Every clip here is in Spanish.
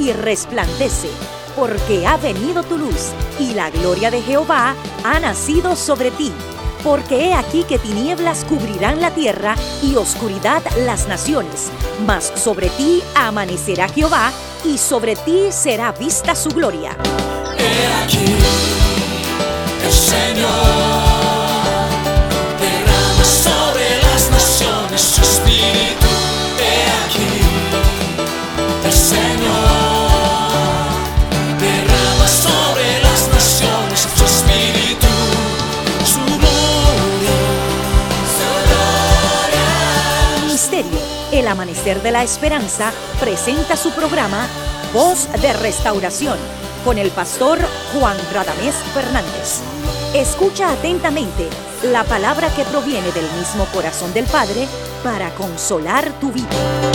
y resplandece, porque ha venido tu luz, y la gloria de Jehová ha nacido sobre ti. Porque he aquí que tinieblas cubrirán la tierra, y oscuridad las naciones. Mas sobre ti amanecerá Jehová, y sobre ti será vista su gloria. He aquí, el Señor derrama sobre las naciones su espíritu. He aquí, el Señor derrama sobre las naciones su espíritu, su gloria, su gloria. Ministerio El Amanecer de la Esperanza presenta su programa Voz de Restauración con el pastor Juan Radamés Fernández. Escucha atentamente la palabra que proviene del mismo corazón del Padre para consolar tu vida.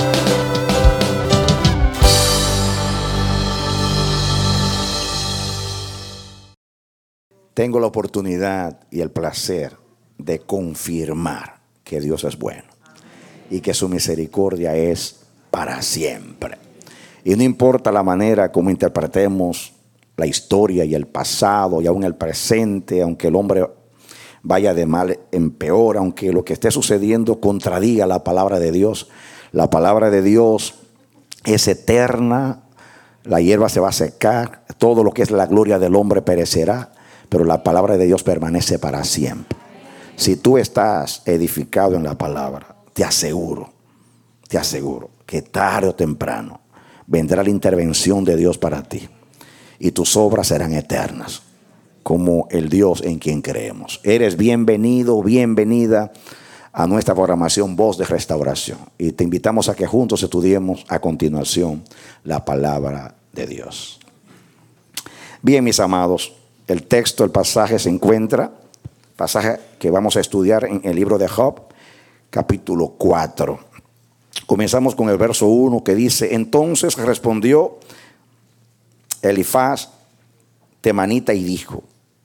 Tengo la oportunidad y el placer de confirmar que Dios es bueno y que su misericordia es para siempre. Y no importa la manera como interpretemos la historia y el pasado y aún el presente, aunque el hombre vaya de mal en peor, aunque lo que esté sucediendo contradiga la palabra de Dios, la palabra de Dios es eterna, la hierba se va a secar, todo lo que es la gloria del hombre perecerá, pero la palabra de Dios permanece para siempre. Si tú estás edificado en la palabra, te aseguro que tarde o temprano vendrá la intervención de Dios para ti y tus obras serán eternas, como el Dios en quien creemos. Eres bienvenido, bienvenida a nuestra programación Voz de Restauración, y te invitamos a que juntos estudiemos a continuación la palabra de Dios. Bien, mis amados, el texto, el pasaje se encuentra, pasaje que vamos a estudiar en el libro de Job, capítulo 4. Comenzamos con el verso 1 que dice: entonces respondió Elifaz temanita y dijo: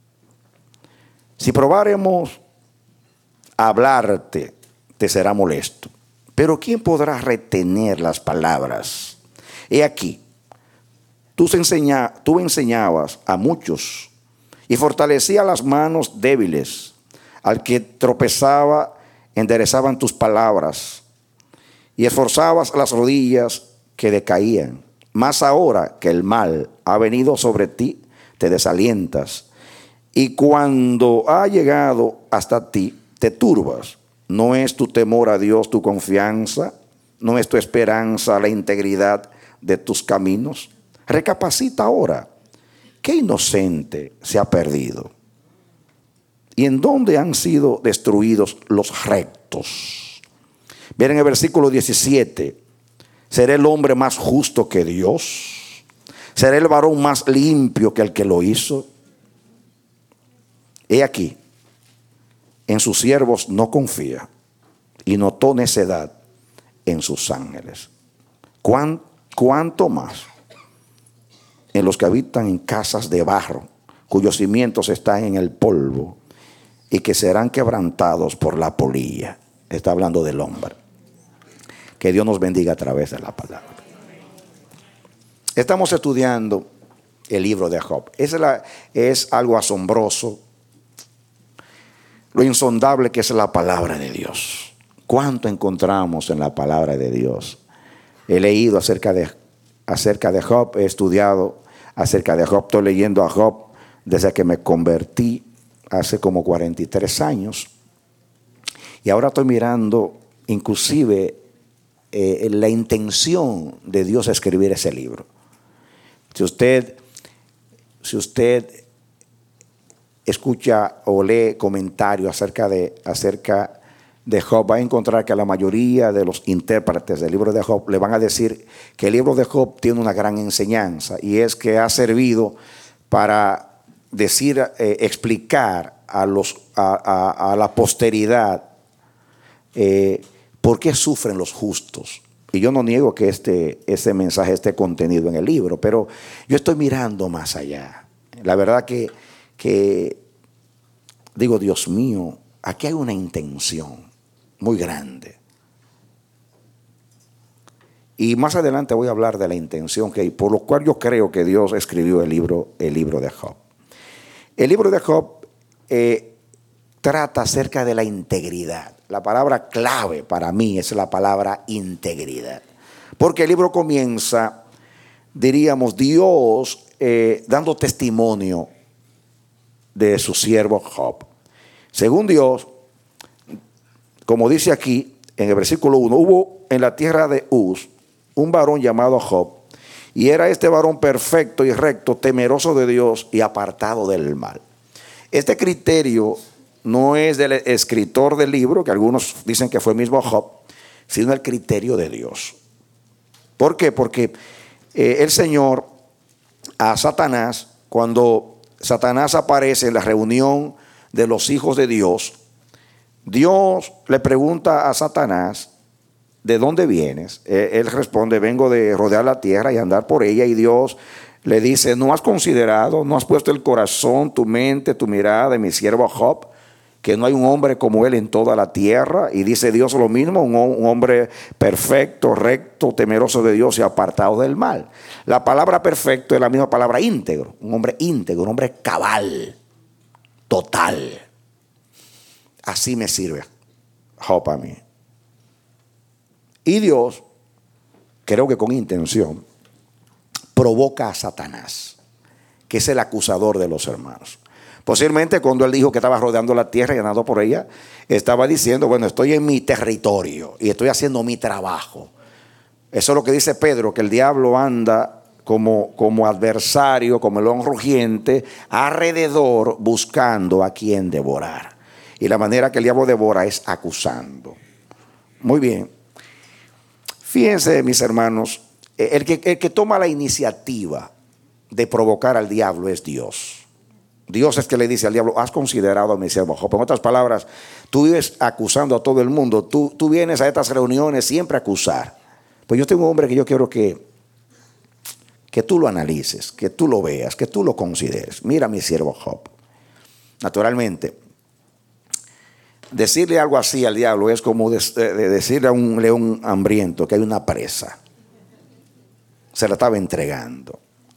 si probáremos a hablarte, te será molesto, pero ¿quién podrá retener las palabras? He aquí, tú enseñabas a muchos y fortalecías las manos débiles. Al que tropezaba, enderezaban tus palabras, y esforzabas las rodillas que decaían. Mas ahora que el mal ha venido sobre ti, te desalientas, y cuando ha llegado hasta ti, te turbas. ¿No es tu temor a Dios tu confianza? ¿No es tu esperanza la integridad de tus caminos? Recapacita ahora. ¿Qué inocente se ha perdido? ¿Y en dónde han sido destruidos los rectos? Miren el versículo 17. ¿Será el hombre más justo que Dios? ¿Será el varón más limpio que el que lo hizo? He aquí, en sus siervos no confía, y notó necedad en sus ángeles. ¿Cuánto más en los que habitan en casas de barro, cuyos cimientos están en el polvo, y que serán quebrantados por la polilla? Está hablando del hombre. Que Dios nos bendiga a través de la palabra. Estamos estudiando el libro de Job. Es algo asombroso, lo insondable que es la palabra de Dios. ¿Cuánto encontramos en la palabra de Dios? He leído acerca de Job, he estudiado acerca de Job, estoy leyendo a Job desde que me convertí hace como 43 años. Y ahora estoy mirando inclusive la intención de Dios a escribir ese libro. Si usted escucha o lee comentarios acerca de Job, va a encontrar que la mayoría de los intérpretes del libro de Job le van a decir que el libro de Job tiene una gran enseñanza, y es que ha servido para explicar a la posteridad por qué sufren los justos. Y yo no niego que ese mensaje esté contenido en el libro, pero yo estoy mirando más allá. La verdad que digo, Dios mío, aquí hay una intención muy grande. Y más adelante voy a hablar de la intención por lo cual yo creo que Dios escribió el libro de Job. El libro de Job trata acerca de la integridad. La palabra clave para mí es la palabra integridad. Porque el libro comienza, diríamos, Dios dando testimonio de su siervo Job. Según Dios, como dice aquí en el versículo 1, hubo en la tierra de Uz un varón llamado Job, y era este varón perfecto y recto, temeroso de Dios y apartado del mal. Este criterio no es del escritor del libro, que algunos dicen que fue el mismo Job, sino el criterio de Dios. ¿Por qué? Porque el Señor a Satanás, cuando Satanás aparece en la reunión de los hijos de Dios, Dios le pregunta a Satanás, ¿de dónde vienes? Él responde, vengo de rodear la tierra y andar por ella. Y Dios le dice, ¿no has considerado, no has puesto el corazón, tu mente, tu mirada en mi siervo Job, que no hay un hombre como él en toda la tierra? Y dice Dios lo mismo, un hombre perfecto, recto, temeroso de Dios y apartado del mal. La palabra perfecto es la misma palabra íntegro, un hombre cabal, total. Así me sirve Job a mí. Y Dios, creo que con intención, provoca a Satanás, que es el acusador de los hermanos. Posiblemente cuando él dijo que estaba rodeando la tierra y andando por ella, estaba diciendo, bueno, estoy en mi territorio y estoy haciendo mi trabajo. Eso es lo que dice Pedro, que el diablo anda como adversario, como el león rugiente, alrededor buscando a quien devorar. Y la manera que el diablo devora es acusando. Muy bien. Fíjense, mis hermanos, el que toma la iniciativa de provocar al diablo es Dios. Dios es que le dice al diablo, has considerado a mi siervo Job. En otras palabras, tú vives acusando a todo el mundo. Tú vienes a estas reuniones siempre a acusar. Pues yo tengo un hombre que yo quiero que tú lo analices, que tú lo veas, que tú lo consideres. Mira a mi siervo Job. Naturalmente, decirle algo así al diablo es como decirle a un león hambriento que hay una presa. Se la estaba entregando.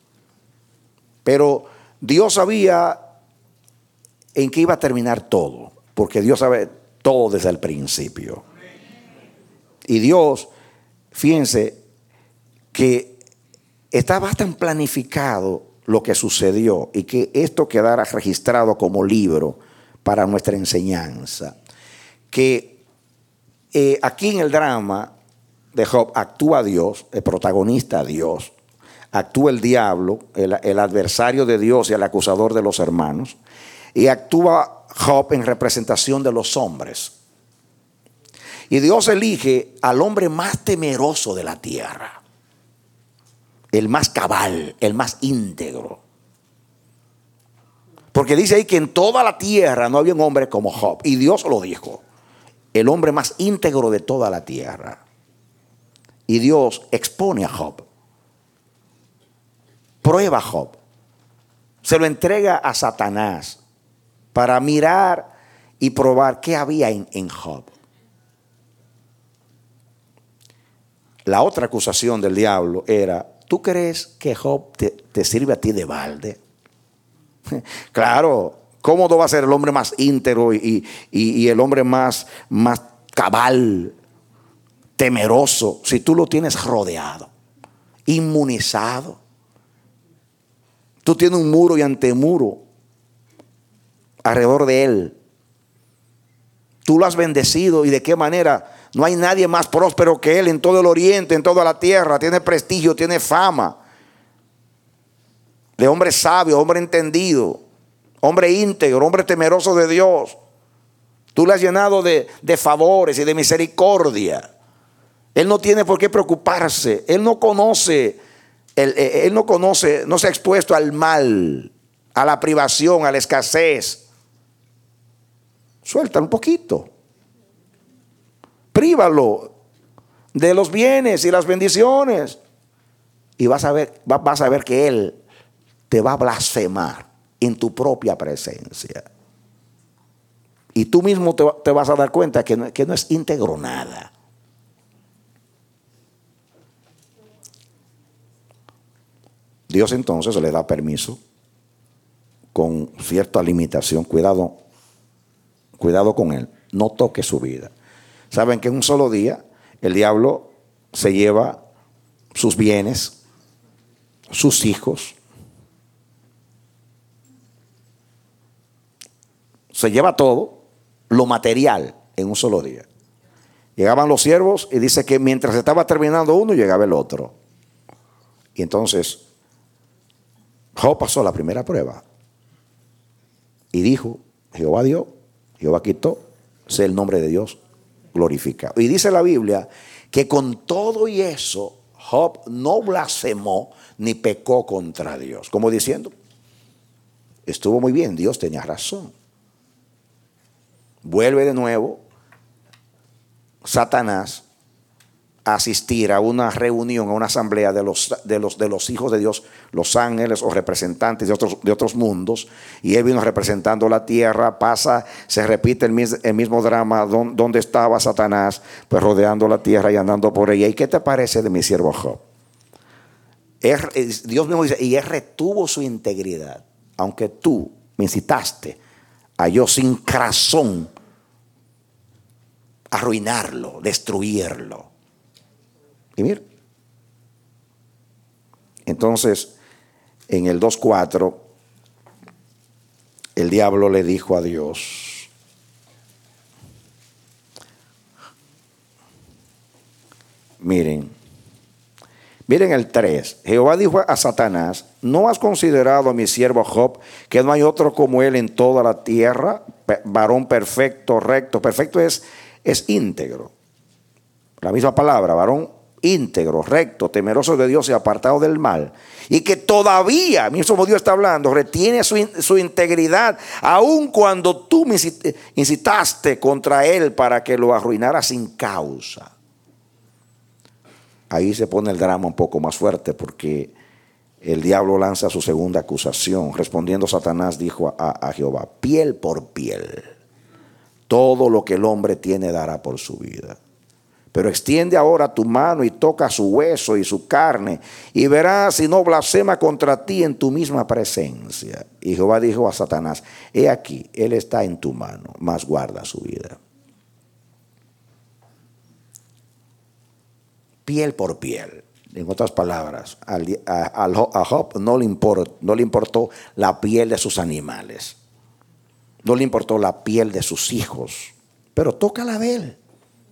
Pero Dios sabía en qué iba a terminar todo, porque Dios sabe todo desde el principio. Y Dios, fíjense que estaba tan planificado lo que sucedió y que esto quedara registrado como libro para nuestra enseñanza, que aquí en el drama de Job actúa Dios, el protagonista Dios, actúa el diablo, el adversario de Dios y el acusador de los hermanos, y actúa Job en representación de los hombres. Y Dios elige al hombre más temeroso de la tierra, el más cabal, el más íntegro. Porque dice ahí que en toda la tierra no había un hombre como Job. Y Dios lo dijo, el hombre más íntegro de toda la tierra. Y Dios expone a Job, prueba a Job, se lo entrega a Satanás para mirar y probar qué había en Job. La otra acusación del diablo era, ¿tú crees que Job te sirve a ti de balde? Claro, ¿cómo no va a ser el hombre más íntegro y el hombre más cabal, temeroso, si tú lo tienes rodeado, inmunizado? Tú tienes un muro y antemuro alrededor de él. Tú lo has bendecido, y de qué manera. No hay nadie más próspero que él en todo el oriente, en toda la tierra. Tiene prestigio, tiene fama de hombre sabio, hombre entendido, hombre íntegro, hombre temeroso de Dios. Tú le has llenado de favores y de misericordia. Él no tiene por qué preocuparse. Él no conoce, no se ha expuesto al mal, a la privación, a la escasez. Suelta un poquito. Prívalo de los bienes y las bendiciones. Y vas a ver que Él te va a blasfemar en tu propia presencia. Y tú mismo te vas a dar cuenta que no es íntegro nada. Dios entonces le da permiso con cierta limitación. Cuidado con él. No toque su vida. Saben que en un solo día el diablo se lleva sus bienes, sus hijos, se lleva todo lo material en un solo día. Llegaban los siervos y dice que mientras estaba terminando uno, llegaba el otro. Y entonces Job pasó la primera prueba y dijo: Jehová dio, Jehová quitó, sea el nombre de Dios glorificado. Y dice la Biblia que con todo y eso Job no blasfemó ni pecó contra Dios, como diciendo: estuvo muy bien, Dios tenía razón. Vuelve de nuevo Satanás a asistir a una reunión, a una asamblea de los hijos de Dios, los ángeles o representantes de otros mundos, y él vino representando la tierra. Pasa, se repite el mismo drama donde estaba Satanás, pues rodeando la tierra y andando por ella. ¿Y qué te parece de mi siervo Job? Dios mismo dice: y él retuvo su integridad, aunque tú me incitaste a yo sin razón arruinarlo, destruirlo. Y mira, entonces en el 2:4 el diablo le dijo a Dios: miren el 3. Jehová dijo a Satanás: ¿no has considerado a mi siervo Job, que no hay otro como él en toda la tierra? Varón perfecto, recto. Perfecto es íntegro. La misma palabra, varón íntegro, recto, temeroso de Dios y apartado del mal. Y que todavía, mismo Dios está hablando, retiene su integridad, aun cuando tú me incitaste contra él para que lo arruinara sin causa. Ahí se pone el drama un poco más fuerte, porque el diablo lanza su segunda acusación. Respondiendo Satanás dijo a Jehová: piel por piel, todo lo que el hombre tiene dará por su vida. Pero extiende ahora tu mano y toca su hueso y su carne, y verás si no blasfema contra ti en tu misma presencia. Y Jehová dijo a Satanás: he aquí, él está en tu mano, mas guarda su vida. Piel por piel. En otras palabras, a Job no le importó la piel de sus animales, no le importó la piel de sus hijos, pero toca la de él.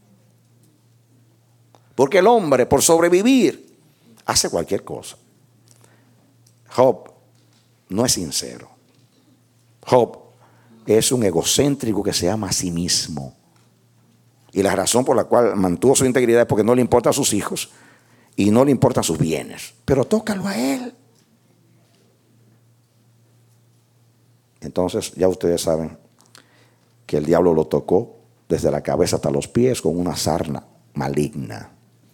Porque el hombre, por sobrevivir, hace cualquier cosa. Job no es sincero. Job es un egocéntrico que se ama a sí mismo. Y la razón por la cual mantuvo su integridad es porque no le importa a sus hijos y no le importan sus bienes. Pero tócalo a él. Entonces ya ustedes saben que el diablo lo tocó desde la cabeza hasta los pies con una sarna maligna.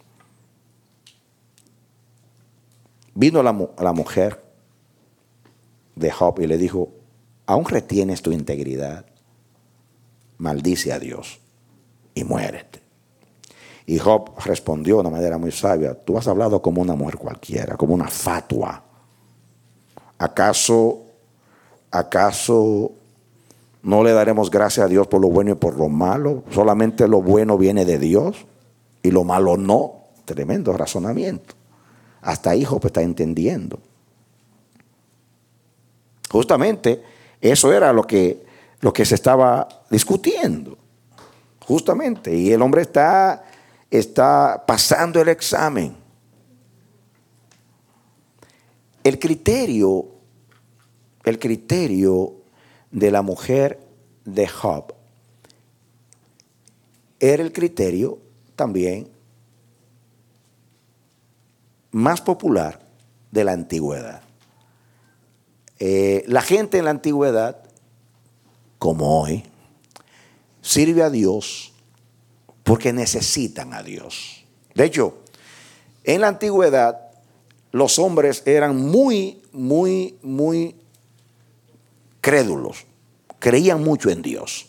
Vino la mujer de Job y le dijo: ¿aún retienes tu integridad? Maldice a Dios y muérete. Y Job respondió de una manera muy sabia: tú has hablado como una mujer cualquiera, como una fatua. ¿Acaso no le daremos gracias a Dios por lo bueno y por lo malo? Solamente lo bueno viene de Dios y lo malo no. Tremendo razonamiento. Hasta ahí Job está entendiendo. Justamente eso era lo que se estaba discutiendo. Justamente. Y el hombre está pasando el examen. El criterio de la mujer de Job era el criterio también más popular de la antigüedad. La gente en la antigüedad, como hoy, sirve a Dios porque necesitan a Dios. De hecho, en la antigüedad los hombres eran muy crédulos, creían mucho en Dios.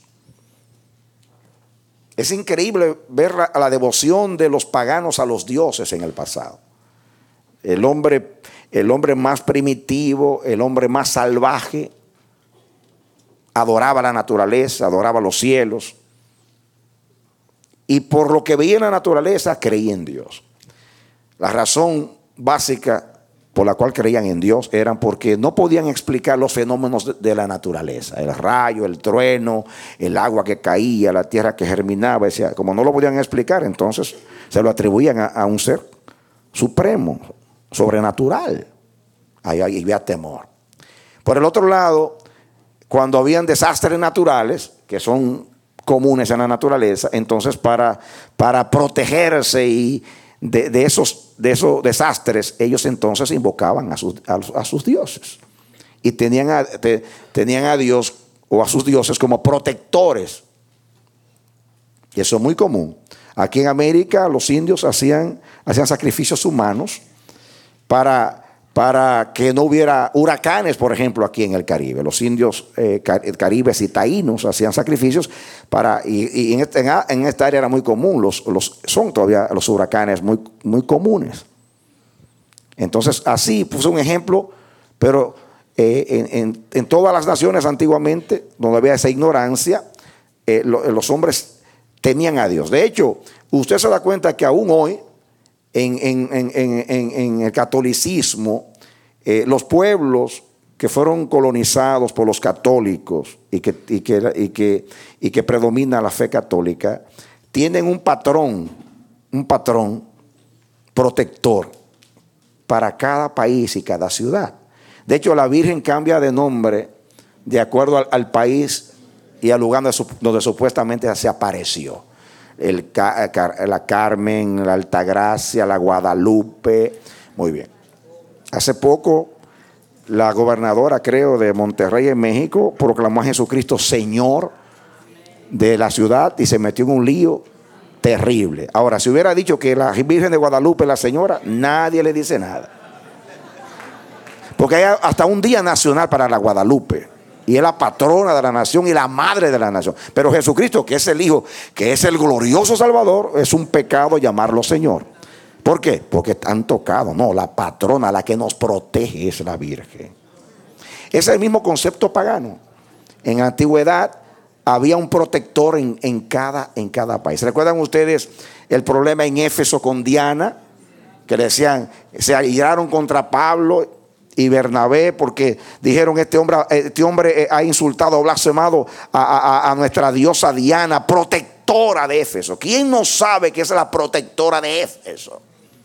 Es increíble ver la devoción de los paganos a los dioses en el pasado. El hombre el hombre más primitivo, el hombre más salvaje, adoraba la naturaleza, adoraba los cielos. Y por lo que veía en la naturaleza, creía en Dios. La razón básica por la cual creían en Dios eran porque no podían explicar los fenómenos de la naturaleza. El rayo, el trueno, el agua que caía, la tierra que germinaba. Decía, como no lo podían explicar, entonces se lo atribuían a un ser supremo, sobrenatural. Ahí había temor. Por el otro lado, cuando habían desastres naturales, que son comunes en la naturaleza, entonces para protegerse y de esos desastres, ellos entonces invocaban a sus dioses. Y tenían a Dios o a sus dioses como protectores. Y eso es muy común. Aquí en América los indios hacían sacrificios humanos para que no hubiera huracanes, por ejemplo, aquí en el Caribe. Los indios caribes y taínos hacían sacrificios y en esta área era muy común. Son todavía los huracanes muy, muy comunes. Entonces, así puse un ejemplo, pero en todas las naciones antiguamente, donde había esa ignorancia, los hombres temían a Dios. De hecho, usted se da cuenta que aún hoy, en el catolicismo, los pueblos que fueron colonizados por los católicos y que predomina la fe católica, tienen un patrón protector para cada país y cada ciudad. De hecho, la Virgen cambia de nombre de acuerdo al país y al lugar donde supuestamente se apareció. La Carmen, la Altagracia, la Guadalupe. Muy bien. Hace poco, la gobernadora, creo, de Monterrey, en México, proclamó a Jesucristo Señor de la ciudad y se metió en un lío terrible. Ahora, si hubiera dicho que la Virgen de Guadalupe es la señora, nadie le dice nada. Porque hay hasta un día nacional para la Guadalupe. Y es la patrona de la nación y la madre de la nación. Pero Jesucristo, que es el Hijo, que es el glorioso Salvador, es un pecado llamarlo Señor. ¿Por qué? Porque han tocado. No, la patrona, la que nos protege es la Virgen. Es el mismo concepto pagano. En la antigüedad había un protector en cada país. ¿Recuerdan ustedes el problema en Éfeso con Diana? Que decían, se aliaron contra Pablo y Bernabé porque dijeron, este hombre ha insultado, blasfemado a nuestra diosa Diana, protectora de Éfeso. ¿Quién no sabe que es la protectora de Éfeso?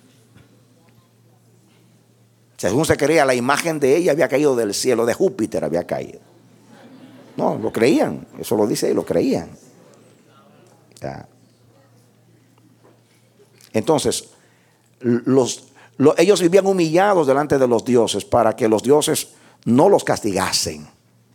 Según se creía, la imagen de ella había caído del cielo, de Júpiter había caído. No, lo creían, eso lo dice ahí, lo creían. Ya. Entonces, ellos vivían humillados delante de los dioses para que los dioses no los castigasen.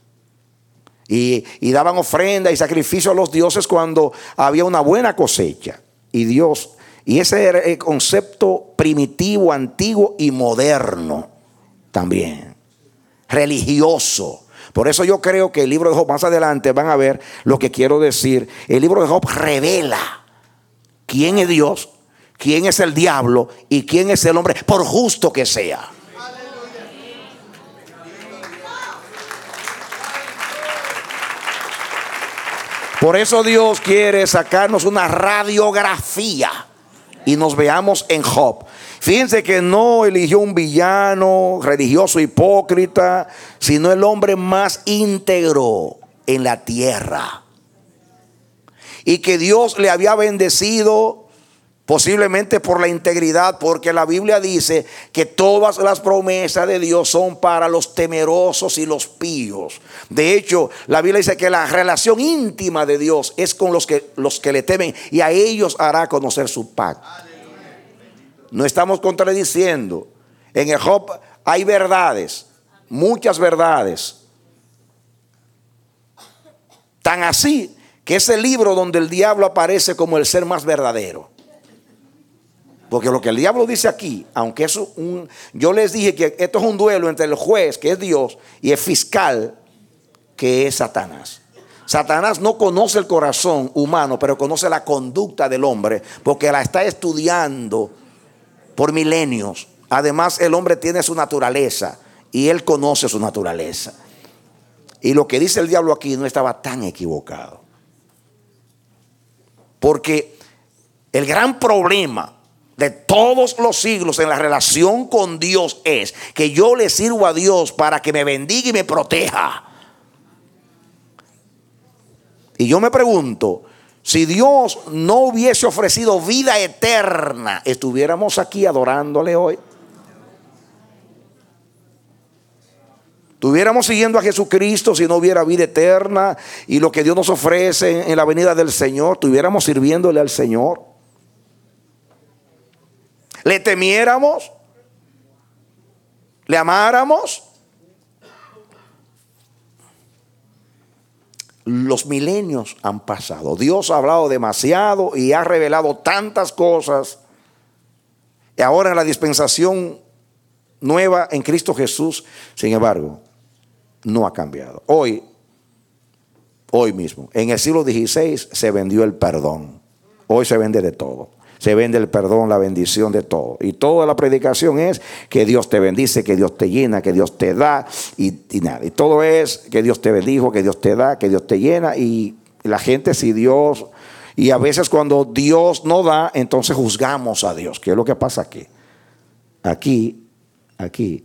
Y daban ofrenda y sacrificio a los dioses cuando había una buena cosecha. Y ese era el concepto primitivo, antiguo y moderno también. Religioso. Por eso yo creo que el libro de Job, más adelante van a ver lo que quiero decir. El libro de Job revela quién es Dios, quién es el diablo y quién es el hombre, por justo que sea. Por eso Dios quiere sacarnos una radiografía y nos veamos en Job. Fíjense que no eligió un villano religioso hipócrita, sino el hombre más íntegro en la tierra. Y que Dios le había bendecido posiblemente por la integridad, porque la Biblia dice que todas las promesas de Dios son para los temerosos y los píos. De hecho, la Biblia dice que la relación íntima de Dios es con los que le temen, y a ellos hará conocer su pacto. No estamos contradiciendo. En el Job hay verdades, muchas verdades. Tan así que es el libro donde el diablo aparece como el ser más verdadero. Porque lo que el diablo dice aquí, aunque yo les dije que esto es un duelo entre el juez, que es Dios, y el fiscal, que es Satanás. Satanás no conoce el corazón humano, pero conoce la conducta del hombre, porque la está estudiando por milenios Además, el hombre tiene su naturaleza y él conoce su naturaleza. Y lo que dice el diablo aquí no estaba tan equivocado. Porque el gran problema de todos los siglos en la relación con Dios es que yo le sirvo a Dios para que me bendiga y me proteja. Y yo me pregunto, si Dios no hubiese ofrecido vida eterna, ¿estuviéramos aquí adorándole hoy? ¿Estuviéramos siguiendo a Jesucristo si no hubiera vida eterna y lo que Dios nos ofrece en la venida del Señor? ¿Estuviéramos sirviéndole al Señor? ¿Le temiéramos? ¿Le amáramos? Los milenios han pasado. Dios ha hablado demasiado y ha revelado tantas cosas. Y ahora en la dispensación nueva en Cristo Jesús, sin embargo, no ha cambiado. Hoy mismo, en el siglo XVI se vendió el perdón. Hoy se vende de todo. Se vende el perdón, la bendición, de todo. Y toda la predicación es que Dios te bendice, que Dios te llena, que Dios te da y nada. Y todo es que Dios te bendijo, que Dios te da, que Dios te llena. Y la gente, si Dios... Y a veces cuando Dios no da, entonces juzgamos a Dios. ¿Qué es lo que pasa aquí? Aquí.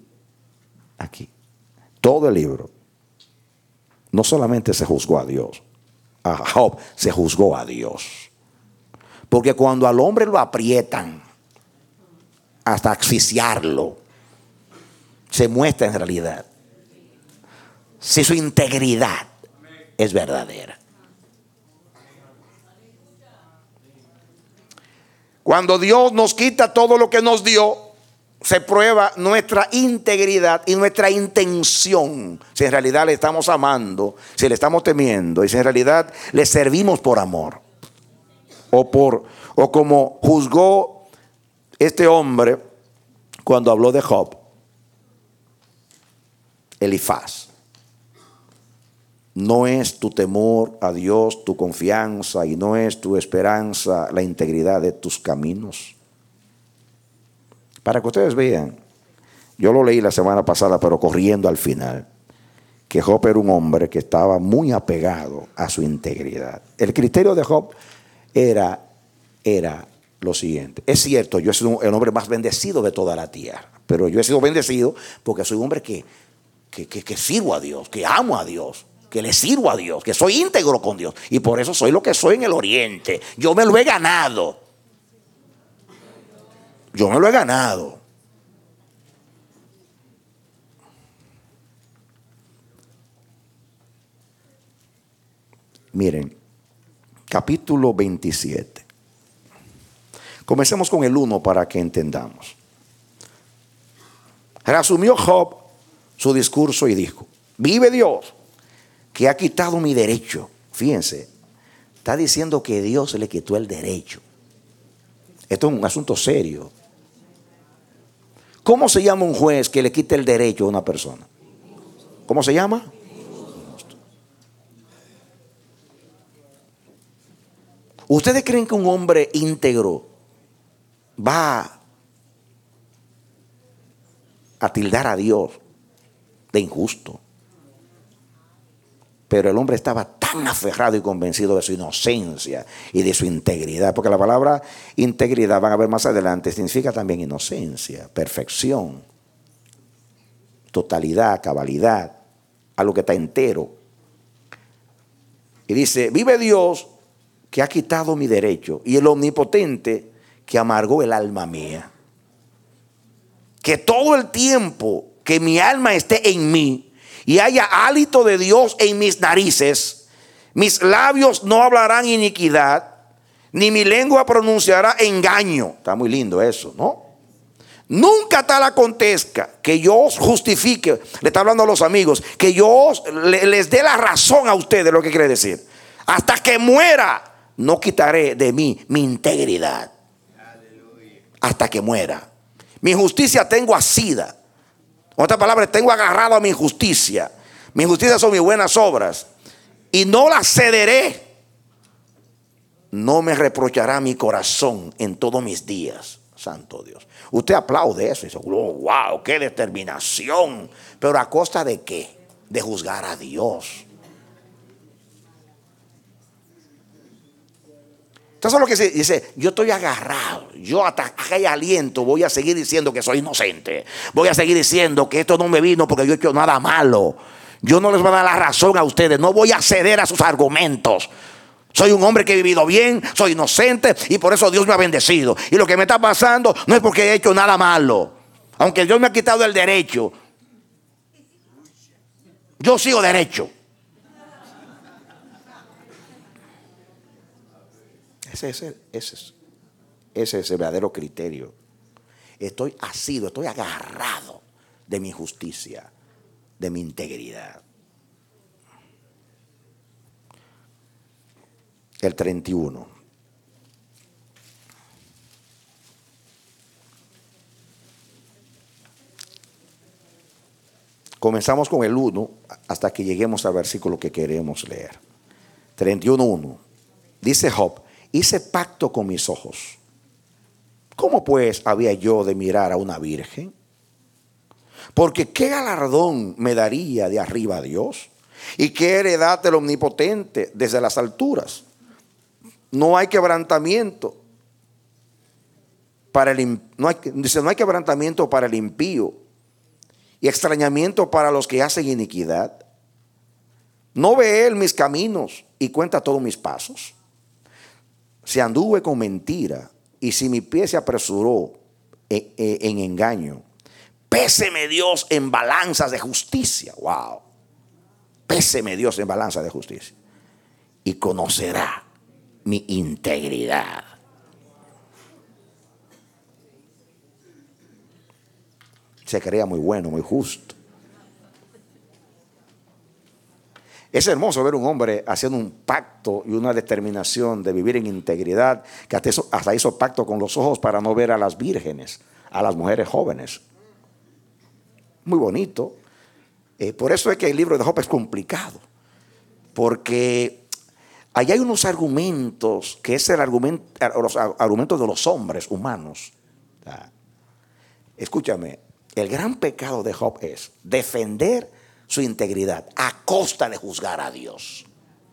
Todo el libro. No solamente se juzgó a Dios. A Job se juzgó a Dios. Porque cuando al hombre lo aprietan hasta asfixiarlo, se muestra en realidad si su integridad es verdadera. Cuando Dios nos quita todo lo que nos dio, se prueba nuestra integridad y nuestra intención. Si en realidad le estamos amando, si le estamos temiendo y si en realidad le servimos por amor. O como juzgó este hombre cuando habló de Job, Elifaz. No es tu temor a Dios, tu confianza, y no es tu esperanza la integridad de tus caminos. Para que ustedes vean, yo lo leí la semana pasada, pero corriendo al final, que Job era un hombre que estaba muy apegado a su integridad. El criterio de Job era lo siguiente: es cierto, yo soy el hombre más bendecido de toda la tierra, pero yo he sido bendecido porque soy un hombre que sirvo a Dios, que amo a Dios, que le sirvo a Dios, que soy íntegro con Dios, y por eso soy lo que soy en el oriente. Yo me lo he ganado. Miren, capítulo 27. Comencemos con el 1 para que entendamos. Resumió Job su discurso y dijo: vive Dios, que ha quitado mi derecho. Fíjense, está diciendo que Dios le quitó el derecho. Esto es un asunto serio. ¿Cómo se llama un juez que le quite el derecho a una persona? ¿Cómo se llama? ¿Ustedes creen que un hombre íntegro va a tildar a Dios de injusto? Pero el hombre estaba tan aferrado y convencido de su inocencia y de su integridad, porque la palabra integridad, van a ver más adelante, significa también inocencia, perfección, totalidad, cabalidad, algo que está entero. Y dice: vive Dios, que ha quitado mi derecho, y el omnipotente, que amargó el alma mía. Que todo el tiempo que mi alma esté en mí y haya hálito de Dios en mis narices, mis labios no hablarán iniquidad, ni mi lengua pronunciará engaño. Está muy lindo eso, ¿no? Nunca tal acontezca que yo os justifique. Le está hablando a los amigos, que yo les dé la razón a ustedes, lo que quiere decir. Hasta que muera, no quitaré de mí mi integridad. Hasta que muera. Mi justicia tengo asida. En otras palabras, tengo agarrado a mi justicia. Mi justicia son mis buenas obras, y no las cederé. No me reprochará mi corazón en todos mis días. Santo Dios. Usted aplaude eso y dice, oh, wow, qué determinación. Pero ¿a costa de qué? De juzgar a Dios. Entonces lo que dice, yo estoy agarrado, yo hasta que haya aliento voy a seguir diciendo que soy inocente. Voy a seguir diciendo que esto no me vino porque yo he hecho nada malo. Yo no les voy a dar la razón a ustedes, no voy a ceder a sus argumentos. Soy un hombre que he vivido bien, soy inocente y por eso Dios me ha bendecido. Y lo que me está pasando no es porque he hecho nada malo. Aunque Dios me ha quitado el derecho, yo sigo derecho. Ese es el verdadero criterio. Estoy asido, estoy agarrado de mi justicia, de mi integridad. El 31. Comenzamos con el 1 hasta que lleguemos al versículo que queremos leer. 31:1. Dice Job: hice pacto con mis ojos. ¿Cómo pues había yo de mirar a una virgen? Porque ¿qué galardón me daría de arriba a Dios? ¿Y qué heredad del Omnipotente desde las alturas? No hay quebrantamiento para no hay quebrantamiento para el impío y extrañamiento para los que hacen iniquidad. ¿No ve él mis caminos y cuenta todos mis pasos? Si anduve con mentira y si mi pie se apresuró en engaño, péseme Dios en balanzas de justicia. Wow. Péseme Dios en balanzas de justicia y conocerá mi integridad. Se creía muy bueno, muy justo. Es hermoso ver un hombre haciendo un pacto y una determinación de vivir en integridad, que hasta hizo pacto con los ojos para no ver a las vírgenes, a las mujeres jóvenes. Muy bonito. Por eso es que el libro de Job es complicado, porque allá hay unos argumentos que es los argumentos de los hombres humanos. Escúchame, el gran pecado de Job es defender su integridad a costa de juzgar a Dios.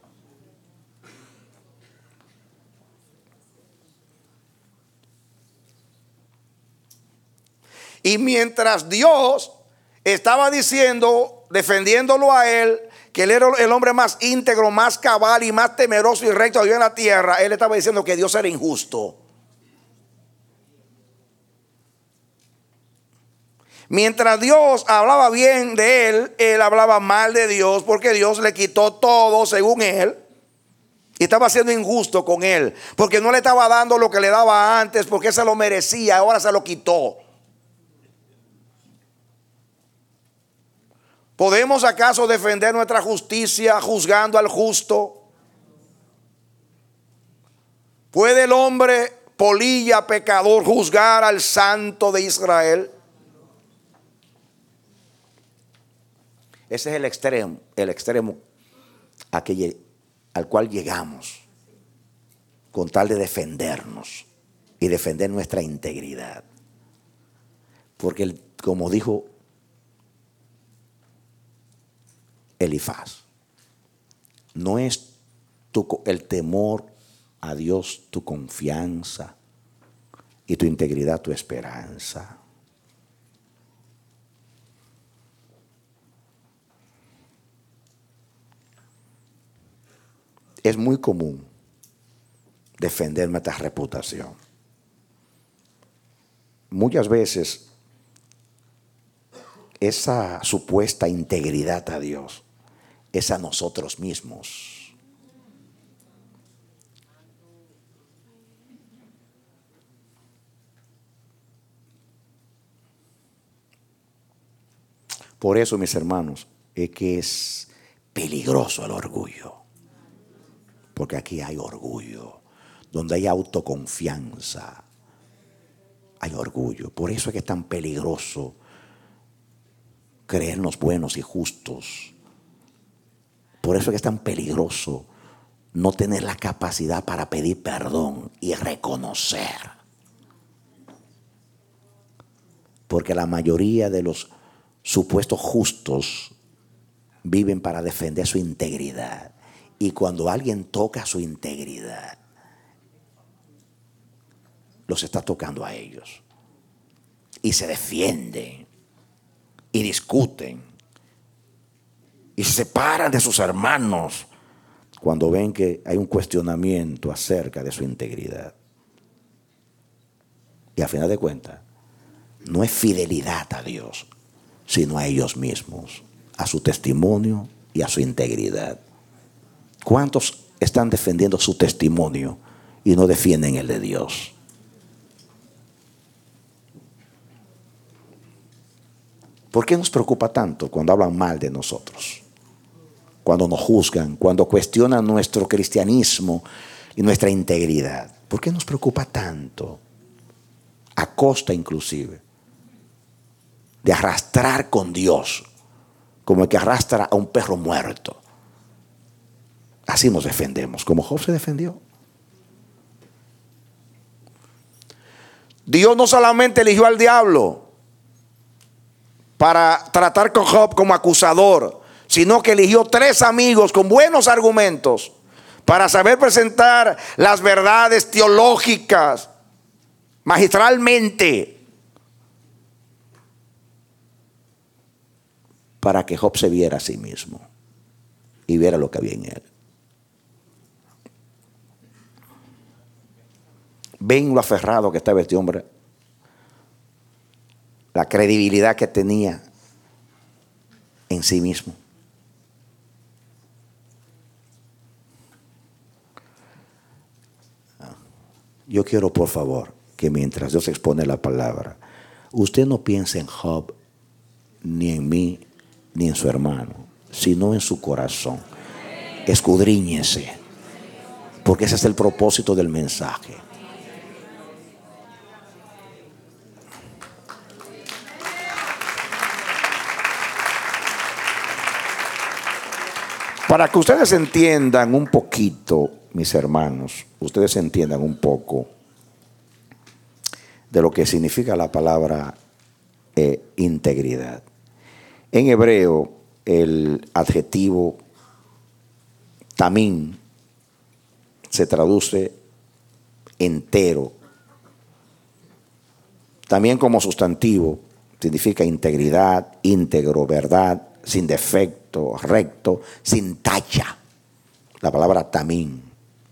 Y mientras Dios estaba diciendo, defendiéndolo a él, que él era el hombre más íntegro, más cabal y más temeroso y recto que había en la tierra, él estaba diciendo que Dios era injusto. Mientras Dios hablaba bien de él, él hablaba mal de Dios, porque Dios le quitó todo según él. Y estaba siendo injusto con él, porque no le estaba dando lo que le daba antes, porque se lo merecía, ahora se lo quitó. ¿Podemos acaso defender nuestra justicia juzgando al justo? ¿Puede el hombre polilla pecador juzgar al Santo de Israel? Ese es el extremo al cual llegamos con tal de defendernos y defender nuestra integridad. Porque como dijo Elifaz, no es el temor a Dios tu confianza y tu integridad tu esperanza. Es muy común defender nuestra reputación. Muchas veces esa supuesta integridad a Dios es a nosotros mismos. Por eso, mis hermanos, es que es peligroso el orgullo. Porque aquí hay orgullo. Donde hay autoconfianza, hay orgullo. Por eso es que es tan peligroso creernos buenos y justos. Por eso es que es tan peligroso no tener la capacidad para pedir perdón y reconocer. Porque la mayoría de los supuestos justos viven para defender su integridad. Y cuando alguien toca su integridad, los está tocando a ellos. Y se defienden. Y discuten. Y se separan de sus hermanos cuando ven que hay un cuestionamiento acerca de su integridad. Y al final de cuentas, no es fidelidad a Dios, sino a ellos mismos, a su testimonio y a su integridad. ¿Cuántos están defendiendo su testimonio y no defienden el de Dios? ¿Por qué nos preocupa tanto cuando hablan mal de nosotros? Cuando nos juzgan, cuando cuestionan nuestro cristianismo y nuestra integridad. ¿Por qué nos preocupa tanto? A costa inclusive de arrastrar con Dios, como el que arrastra a un perro muerto. Así nos defendemos, como Job se defendió. Dios no solamente eligió al diablo para tratar con Job como acusador, sino que eligió 3 amigos con buenos argumentos para saber presentar las verdades teológicas magistralmente, para que Job se viera a sí mismo y viera lo que había en él. Ven lo aferrado que estaba este hombre, la credibilidad que tenía en sí mismo. Yo quiero, por favor, que mientras Dios expone la palabra, usted no piense en Job, ni en mí, ni en su hermano, sino en su corazón. Escudriñese, porque ese es el propósito del mensaje. Para que ustedes entiendan un poquito, mis hermanos, ustedes entiendan un poco de lo que significa la palabra integridad. En hebreo, el adjetivo tamín se traduce entero. También como sustantivo significa integridad, íntegro, verdad, sin defecto, recto, sin tacha. La palabra tamín.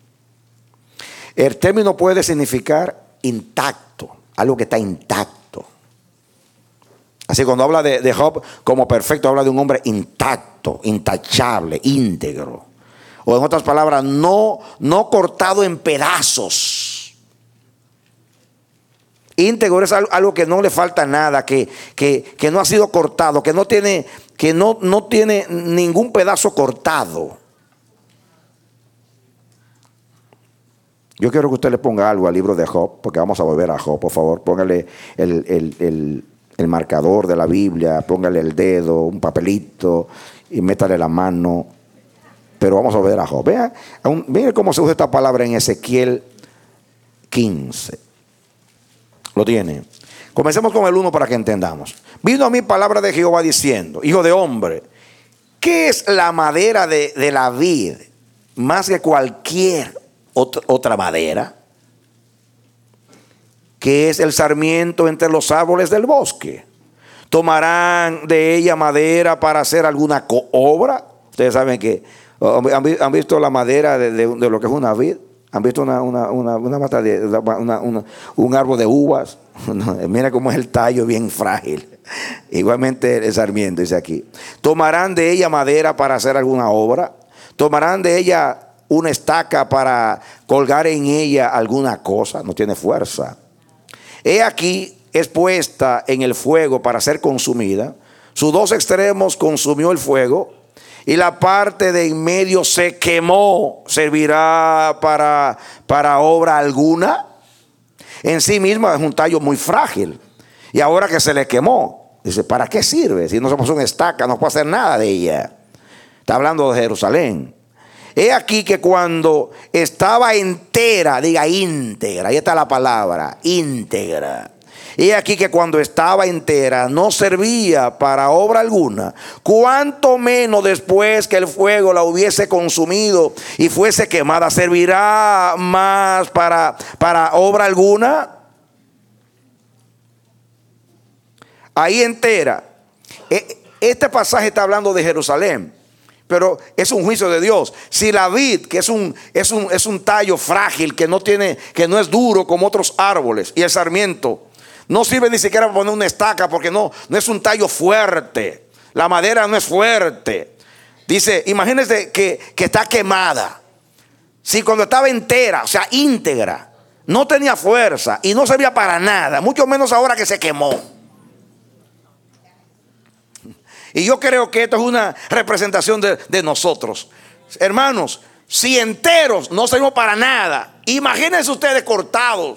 El término puede significar intacto, algo que está intacto. Así cuando habla de Job como perfecto, habla de un hombre intacto, intachable, íntegro. O en otras palabras, no cortado en pedazos. Íntegro es algo que no le falta nada, que no ha sido cortado, que no tiene ningún pedazo cortado. Yo quiero que usted le ponga algo al libro de Job, porque vamos a volver a Job, por favor. Póngale el marcador de la Biblia, póngale el dedo, un papelito y métale la mano. Pero vamos a volver a Job. Vean cómo se usa esta palabra en Ezequiel 15. Lo tiene. Comencemos con el 1 para que entendamos. Vino a mí palabra de Jehová diciendo: hijo de hombre, ¿qué es la madera de la vid más que cualquier otra madera? ¿Qué es el sarmiento entre los árboles del bosque? ¿Tomarán de ella madera para hacer alguna obra? Ustedes saben que han visto la madera de lo que es una vid. ¿Han visto una mata un árbol de uvas? Mira cómo es el tallo, bien frágil. Igualmente el sarmiento dice aquí. ¿Tomarán de ella madera para hacer alguna obra? ¿Tomarán de ella una estaca para colgar en ella alguna cosa? No tiene fuerza. He aquí es puesta en el fuego para ser consumida. Sus 2 extremos consumió el fuego, y la parte de en medio se quemó. ¿Servirá para obra alguna? En sí misma es un tallo muy frágil. Y ahora que se le quemó, dice, ¿para qué sirve? Si no se puso una estaca, no puede hacer nada de ella. Está hablando de Jerusalén. He aquí que cuando estaba entera, diga íntegra, ahí está la palabra, íntegra, Y aquí que cuando estaba entera no servía para obra alguna, cuanto menos después que el fuego la hubiese consumido y fuese quemada, servirá más para obra alguna. Ahí entera. Este pasaje está hablando de Jerusalén, pero es un juicio de Dios. Si la vid, que es un tallo frágil, que no es duro como otros árboles, y el sarmiento no sirve ni siquiera para poner una estaca, porque no es un tallo fuerte. La madera no es fuerte. Dice, imagínense que está quemada. Si cuando estaba entera, o sea, íntegra, no tenía fuerza y no servía para nada, mucho menos ahora que se quemó. Y yo creo que esto es una representación de nosotros. Hermanos, si enteros no servimos para nada, imagínense ustedes cortados.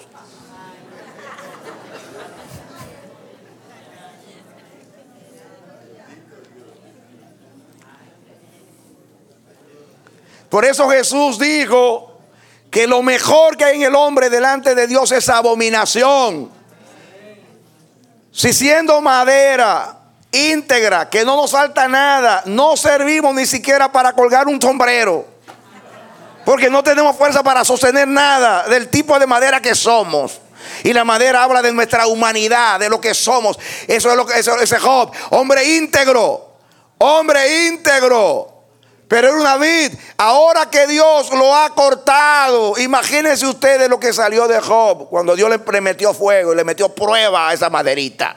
Por eso Jesús dijo que lo mejor que hay en el hombre delante de Dios es abominación. Si siendo madera íntegra, que no nos falta nada, no servimos ni siquiera para colgar un sombrero, porque no tenemos fuerza para sostener nada del tipo de madera que somos. Y la madera habla de nuestra humanidad, de lo que somos. Eso es lo que ese Job, hombre íntegro. Pero era una vid. Ahora que Dios lo ha cortado, imagínense ustedes lo que salió de Job cuando Dios le metió fuego y le metió prueba a esa maderita.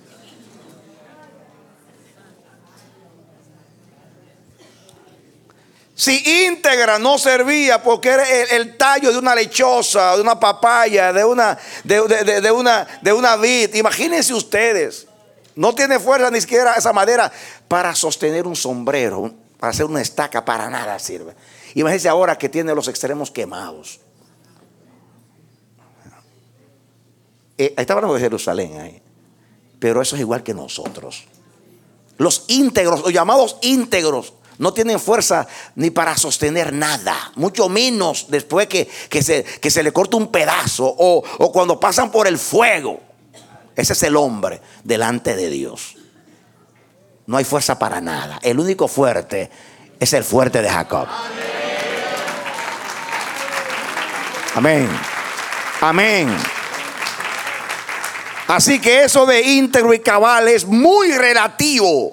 Si íntegra no servía, porque era el tallo de una lechosa, de una papaya, de una vid. Imagínense ustedes, no tiene fuerza ni siquiera esa madera para sostener un sombrero, para hacer una estaca, para nada sirve. Imagínense ahora que tiene los extremos quemados. Ahí está hablando de Jerusalén ahí. Pero eso es igual que nosotros. Los íntegros, los llamados íntegros, no tienen fuerza ni para sostener nada, mucho menos después que se le corta un pedazo o cuando pasan por el fuego. Ese es el hombre delante de Dios. No hay fuerza para nada. El único fuerte es el fuerte de Jacob. Amén. Amén. Así que eso de íntegro y cabal es muy relativo.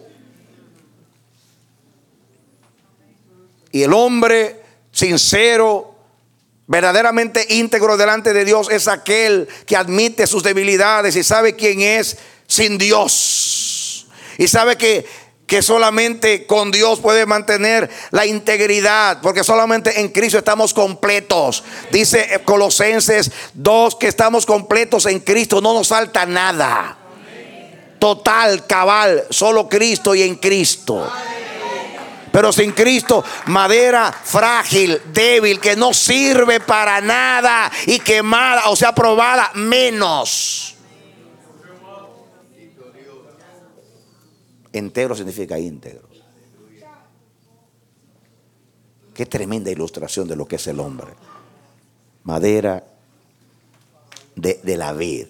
Y el hombre sincero, verdaderamente íntegro delante de Dios, es aquel que admite sus debilidades y sabe quién es sin Dios. Y sabe que solamente con Dios puede mantener la integridad, porque solamente en Cristo estamos completos. Dice Colosenses 2 que estamos completos en Cristo, no nos falta nada. Total, cabal, solo Cristo y en Cristo. Pero sin Cristo, madera frágil, débil, que no sirve para nada y quemada, o sea, probada, menos. Entero significa íntegro. Qué tremenda ilustración de lo que es el hombre. Madera de la vid.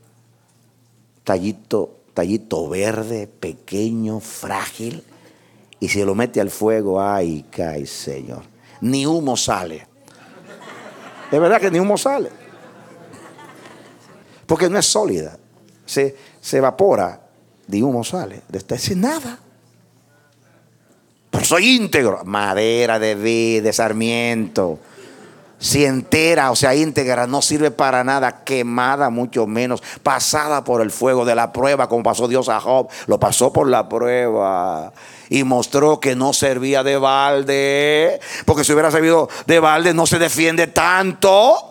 Tallito verde, pequeño, frágil. Y si lo mete al fuego, ay, cae, Señor. Ni humo sale. Es verdad que ni humo sale. Porque no es sólida. Se evapora. Ni humo sale. Sin nada. Pero soy íntegro. Madera de vid, de sarmiento. Si entera, o sea, íntegra, no sirve para nada, quemada mucho menos, pasada por el fuego de la prueba, como pasó Dios a Job. Lo pasó por la prueba y mostró que no servía de balde, porque si hubiera servido de balde no se defiende tanto.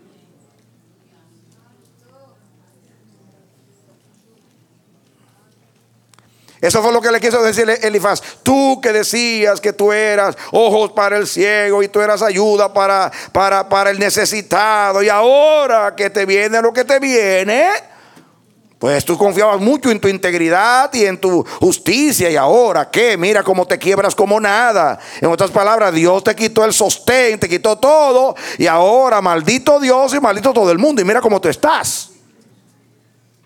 Eso fue lo que le quiso decir Elifaz. Tú que decías que tú eras ojos para el ciego y tú eras ayuda para el necesitado, y ahora que te viene lo que te viene, pues tú confiabas mucho en tu integridad y en tu justicia, y ahora ¿qué? Mira cómo te quiebras como nada. En otras palabras, Dios te quitó el sostén, te quitó todo, y ahora maldito Dios y maldito todo el mundo, y mira cómo tú estás.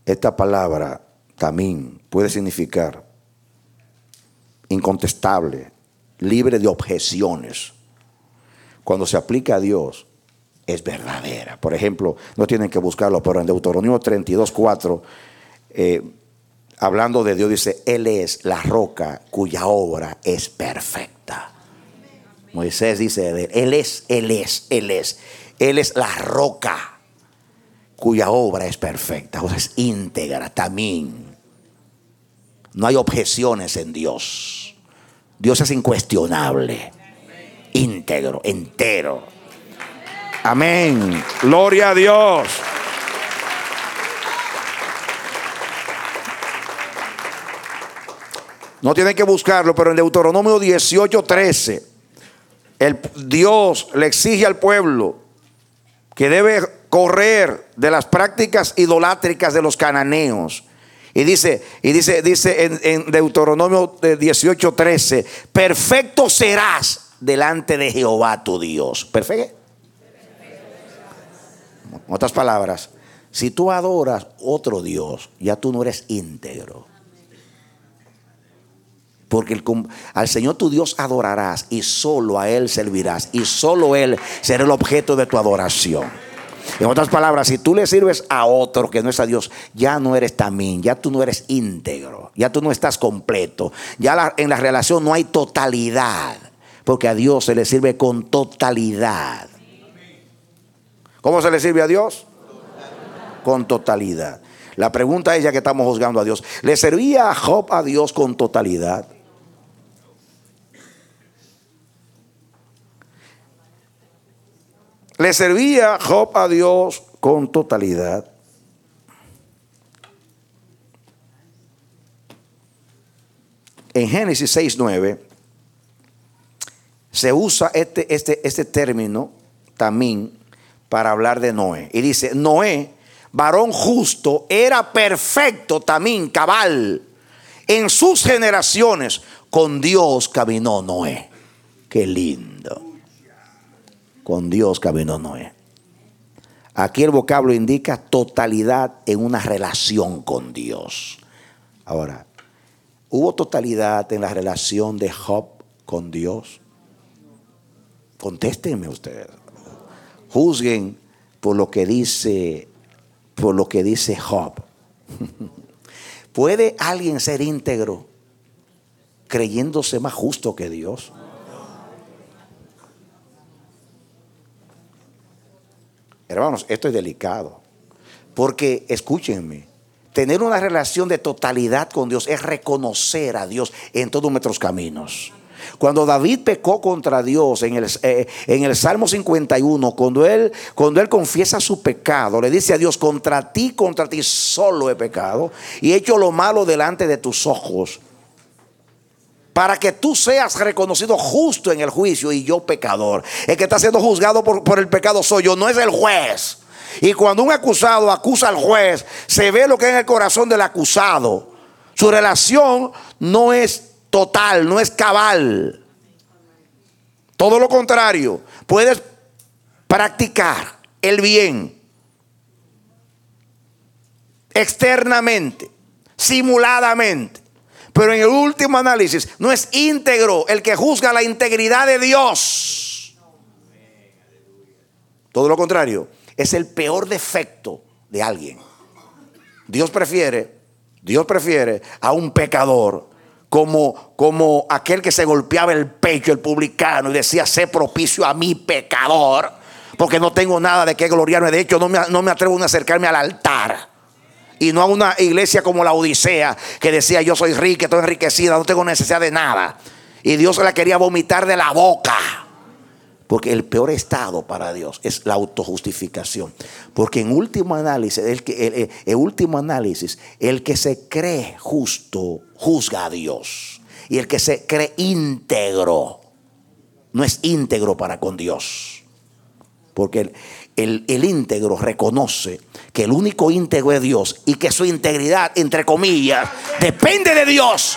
esta palabra también puede significar incontestable, libre de objeciones. Cuando se aplica a Dios, es verdadera. Por ejemplo, no tienen que buscarlo, pero en Deuteronomio 32:4, hablando de Dios, dice: Él es la roca cuya obra es perfecta. Moisés dice de Él es la roca cuya obra es perfecta, o sea, es íntegra también. No hay objeciones en Dios. Dios es incuestionable, íntegro, entero. Amén. Gloria a Dios. No tienen que buscarlo, pero en Deuteronomio 18:13, Dios le exige al pueblo que debe correr de las prácticas idolátricas de los cananeos. Y dice en Deuteronomio 18:13: perfecto serás delante de Jehová tu Dios. Perfecto. En otras palabras, si tú adoras otro Dios, ya tú no eres íntegro. Porque al Señor tu Dios adorarás y solo a Él servirás, y solo Él será el objeto de tu adoración. En otras palabras, si tú le sirves a otro que no es a Dios, ya no eres tamín, ya tú no eres íntegro, ya tú no estás completo. Ya en la relación no hay totalidad, porque a Dios se le sirve con totalidad. ¿Cómo se le sirve a Dios? Con totalidad. La pregunta es, ya que estamos juzgando a Dios, ¿le servía a Job a Dios con totalidad? ¿Le servía Job a Dios con totalidad? En Génesis 6:9 se usa este término también para hablar de Noé. Y dice: Noé, varón justo, era perfecto también, cabal. En sus generaciones con Dios caminó Noé. Qué lindo. Con Dios caminó Noé. Aquí el vocablo indica totalidad en una relación con Dios. Ahora, ¿hubo totalidad en la relación de Job con Dios? Contéstenme ustedes. Juzguen por lo que dice Job. ¿Puede alguien ser íntegro creyéndose más justo que Dios? Hermanos, esto es delicado, porque escúchenme, tener una relación de totalidad con Dios es reconocer a Dios en todos nuestros caminos. Cuando David pecó contra Dios en el Salmo 51, cuando él confiesa su pecado, le dice a Dios: contra ti solo he pecado y he hecho lo malo delante de tus ojos, para que tú seas reconocido justo en el juicio y yo pecador. El que está siendo juzgado por el pecado soy yo, no es el juez. Y cuando un acusado acusa al juez, se ve lo que hay en el corazón del acusado. Su relación no es total, no es cabal. Todo lo contrario, puedes practicar el bien externamente, simuladamente, pero en el último análisis no es íntegro el que juzga la integridad de Dios. Todo lo contrario, es el peor defecto de alguien. Dios prefiere a un pecador como aquel que se golpeaba el pecho, el publicano, y decía: sé propicio a mi pecador, porque no tengo nada de qué gloriarme. De hecho, no me atrevo a acercarme al altar. Y no a una iglesia como la Odisea, que decía: yo soy rica, estoy enriquecida, no tengo necesidad de nada. Y Dios se la quería vomitar de la boca. Porque el peor estado para Dios es la autojustificación. Porque en último análisis, el que se cree justo juzga a Dios. Y el que se cree íntegro no es íntegro para con Dios. Porque el íntegro reconoce que el único íntegro es Dios y que su integridad, entre comillas, depende de Dios.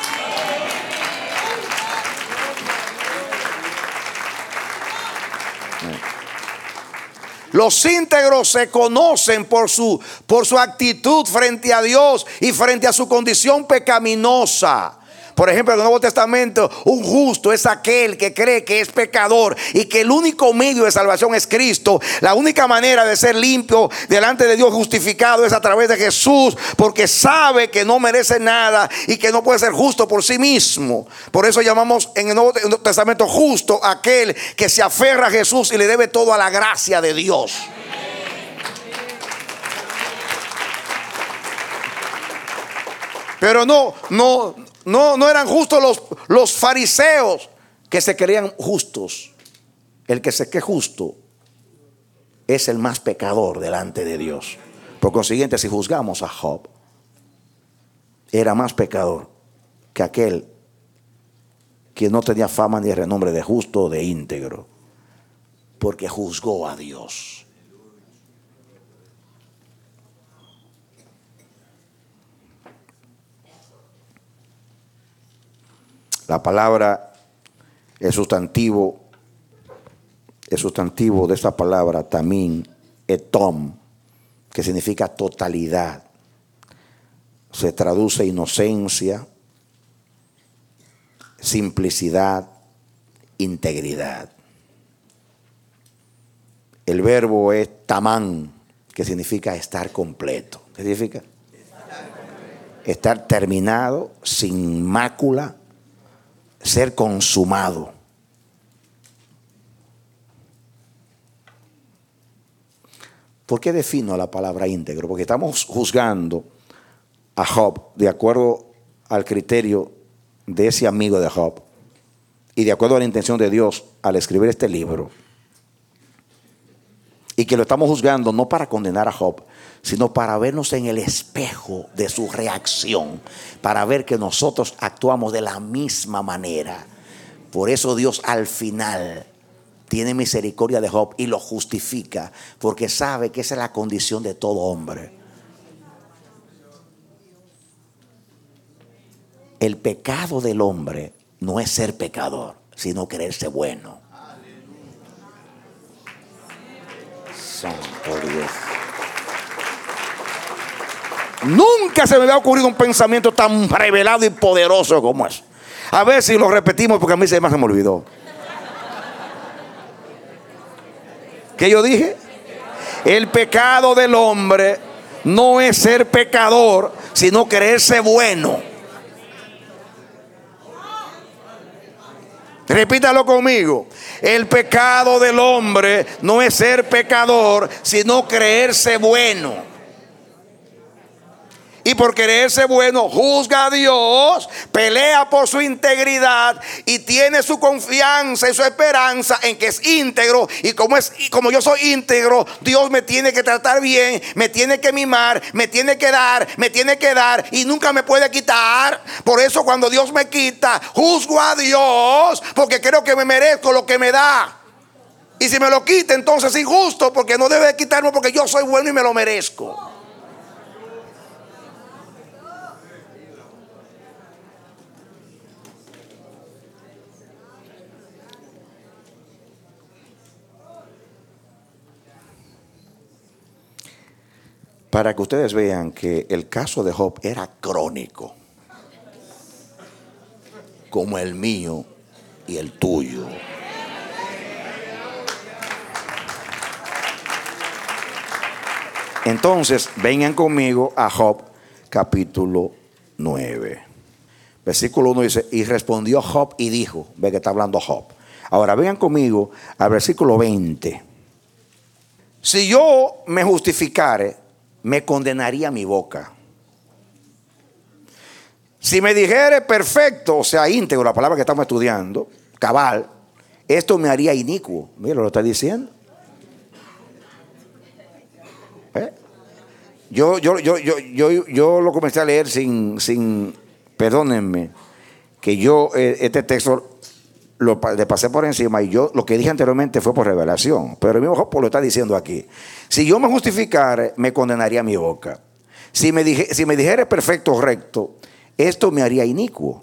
Los íntegros se conocen por su actitud frente a Dios y frente a su condición pecaminosa. Por ejemplo, en el Nuevo Testamento, un justo es aquel que cree que es pecador y que el único medio de salvación es Cristo. La única manera de ser limpio delante de Dios, justificado, es a través de Jesús, porque sabe que no merece nada y que no puede ser justo por sí mismo. Por eso llamamos en el Nuevo Testamento justo aquel que se aferra a Jesús y le debe todo a la gracia de Dios. Pero no eran justos los fariseos que se creían justos. El que se cree justo es el más pecador delante de Dios. Por consiguiente, si juzgamos a Job, era más pecador que aquel que no tenía fama ni renombre de justo o de íntegro, porque juzgó a Dios. La palabra, el sustantivo de esta palabra, tamín, etom, que significa totalidad, se traduce inocencia, simplicidad, integridad. El verbo es tamán, que significa estar completo. ¿Qué significa? Estar terminado, sin mácula, ser consumado. ¿Por qué defino la palabra íntegro? Porque estamos juzgando a Job de acuerdo al criterio de ese amigo de Job y de acuerdo a la intención de Dios al escribir este libro. Y que lo estamos juzgando no para condenar a Job, sino para vernos en el espejo de su reacción, para ver que nosotros actuamos de la misma manera. Por eso Dios al final tiene misericordia de Job y lo justifica, porque sabe que esa es la condición de todo hombre. El pecado del hombre no es ser pecador, sino creerse bueno. Santo Dios. Nunca se me había ocurrido un pensamiento tan revelado y poderoso como es. A ver si lo repetimos, porque a mí se me olvidó. ¿Qué yo dije? El pecado del hombre no es ser pecador, sino creerse bueno. Repítalo conmigo. El pecado del hombre no es ser pecador, sino creerse bueno. Y por creerse bueno, juzga a Dios, pelea por su integridad y tiene su confianza y su esperanza en que es íntegro. Y como yo soy íntegro, Dios me tiene que tratar bien, me tiene que mimar, me tiene que dar y nunca me puede quitar. Por eso cuando Dios me quita, juzgo a Dios porque creo que me merezco lo que me da. Y si me lo quita, entonces es injusto, porque no debe quitarme porque yo soy bueno y me lo merezco. Para que ustedes vean que el caso de Job era crónico, como el mío y el tuyo. Entonces, vengan conmigo a Job capítulo 9. Versículo 1 dice: y respondió Job y dijo. Ve que está hablando Job. Ahora vengan conmigo al versículo 20. Si yo me justificare, me condenaría mi boca. Si me dijere perfecto, o sea, íntegro, la palabra que estamos estudiando, cabal, esto me haría inicuo. Mira, lo está diciendo. Yo lo comencé a leer sin perdónenme, que yo este texto le pasé por encima, y yo lo que dije anteriormente fue por revelación, pero el mismo Job lo está diciendo aquí. Si yo me justificare, me condenaría mi boca. Si me dijere perfecto, recto, esto me haría inicuo.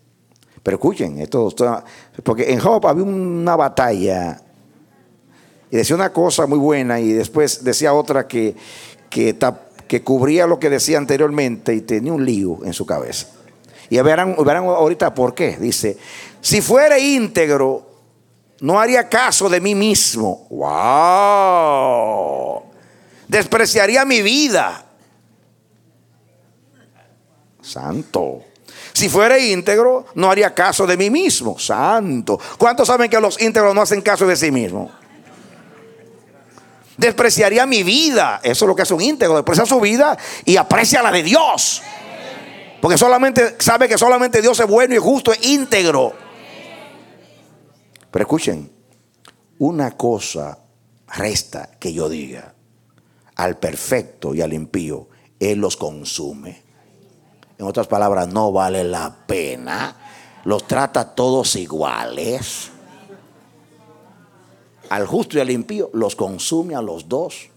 Pero escuchen, porque en Job había una batalla Y decía una cosa muy buena y después decía otra que cubría lo que decía anteriormente y tenía un lío en su cabeza. Y verán ahorita por qué. Dice, si fuera íntegro, no haría caso de mí mismo. ¡Wow! Despreciaría mi vida. Santo. Si fuera íntegro, no haría caso de mí mismo. Santo. ¿Cuántos saben que los íntegros no hacen caso de sí mismos? Despreciaría mi vida. Eso es lo que hace un íntegro. Desprecia su vida y aprecia la de Dios. Porque solamente sabe que solamente Dios es bueno y justo, es íntegro. Pero escuchen, una cosa resta que yo diga: al perfecto y al impío Él los consume. En otras palabras, no vale la pena. Los trata todos iguales. Al justo y al impío los consume a los dos.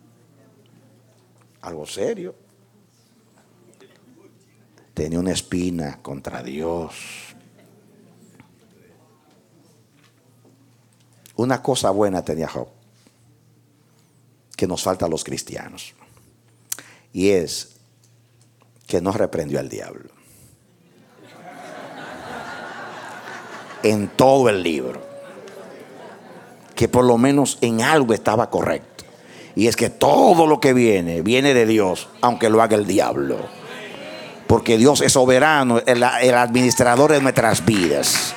Algo serio. Tenía una espina contra Dios. Una cosa buena tenía Job, que nos falta a los cristianos, y es que no reprendió al diablo en todo el libro. Que por lo menos en algo estaba correcto, y es que todo lo que viene de Dios, aunque lo haga el diablo, porque Dios es soberano, el administrador de nuestras vidas.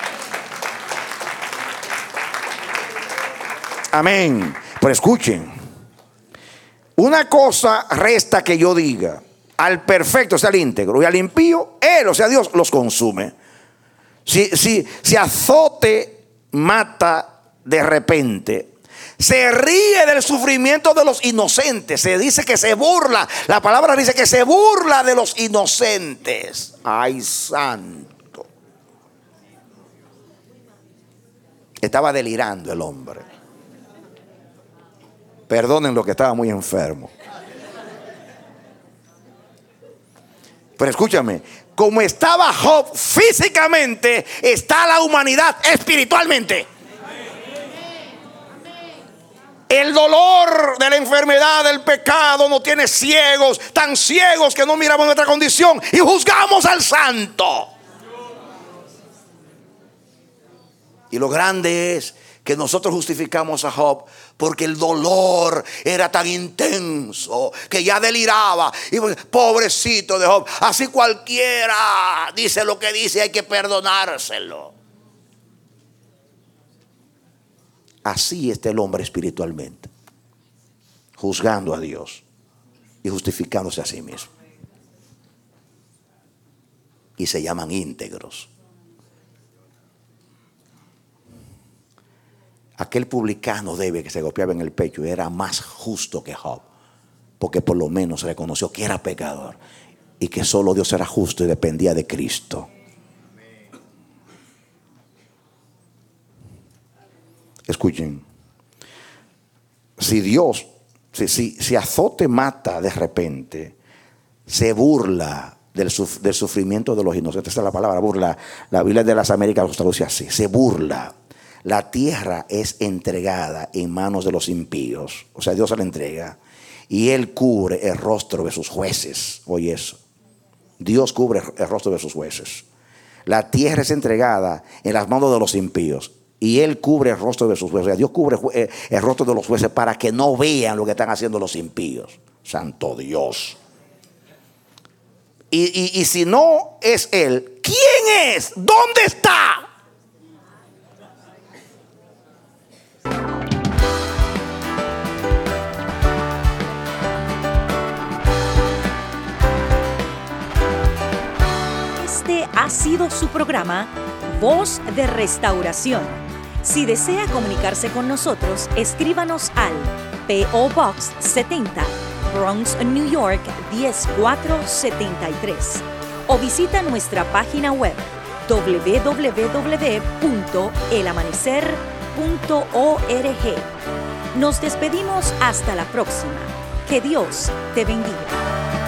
Amén. Pero escuchen, una cosa resta que yo diga: al perfecto, o sea, al íntegro, y al impío Él, o sea, Dios, los consume. Si azote mata de repente, se ríe del sufrimiento de los inocentes. Se dice que se burla. La palabra dice que se burla de los inocentes. Ay, santo. Estaba delirando el hombre. Perdonen lo que estaba muy enfermo. Pero escúchame, como estaba Job físicamente, está la humanidad espiritualmente. El dolor de la enfermedad, del pecado, nos tiene ciegos, tan ciegos que no miramos nuestra condición y juzgamos al santo. Y lo grande es que nosotros justificamos a Job porque el dolor era tan intenso que ya deliraba. Y pobrecito de Job, así cualquiera dice lo que dice, hay que perdonárselo. Así está el hombre espiritualmente, juzgando a Dios y justificándose a sí mismo. Y se llaman íntegros. Aquel publicano que se golpeaba en el pecho era más justo que Job, porque por lo menos reconoció que era pecador y que solo Dios era justo y dependía de Cristo. Escuchen, si azote mata de repente, se burla del sufrimiento de los inocentes. Esa es la palabra, burla. La Biblia de las Américas lo traduce así: se burla. La tierra es entregada en manos de los impíos, o sea, Dios se la entrega, y Él cubre el rostro de sus jueces. Oye eso, Dios cubre el rostro de sus jueces. La tierra es entregada en las manos de los impíos, y Él cubre el rostro de sus jueces. O sea, Dios cubre el rostro de los jueces para que no vean lo que están haciendo los impíos. Santo Dios. Y si no es Él, ¿quién es? ¿Dónde está? Este ha sido su programa Voz de Restauración. Si desea comunicarse con nosotros, escríbanos al P.O. Box 70, Bronx, New York 10473, o visita nuestra página web www.elamanecer.org. Nos despedimos hasta la próxima. Que Dios te bendiga.